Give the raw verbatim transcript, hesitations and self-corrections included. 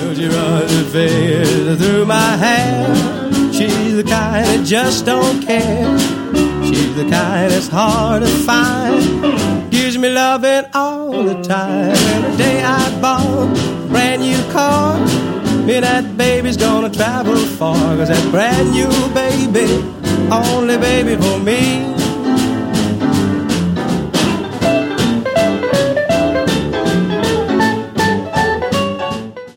She runs her fingers through my hair. She's the kind that just don't care. She's the kind that's hard to find. Gives me loving all the time. Every day I bought a brand new car. Me and that baby's gonna travel far. Cause that brand new baby, only baby for me.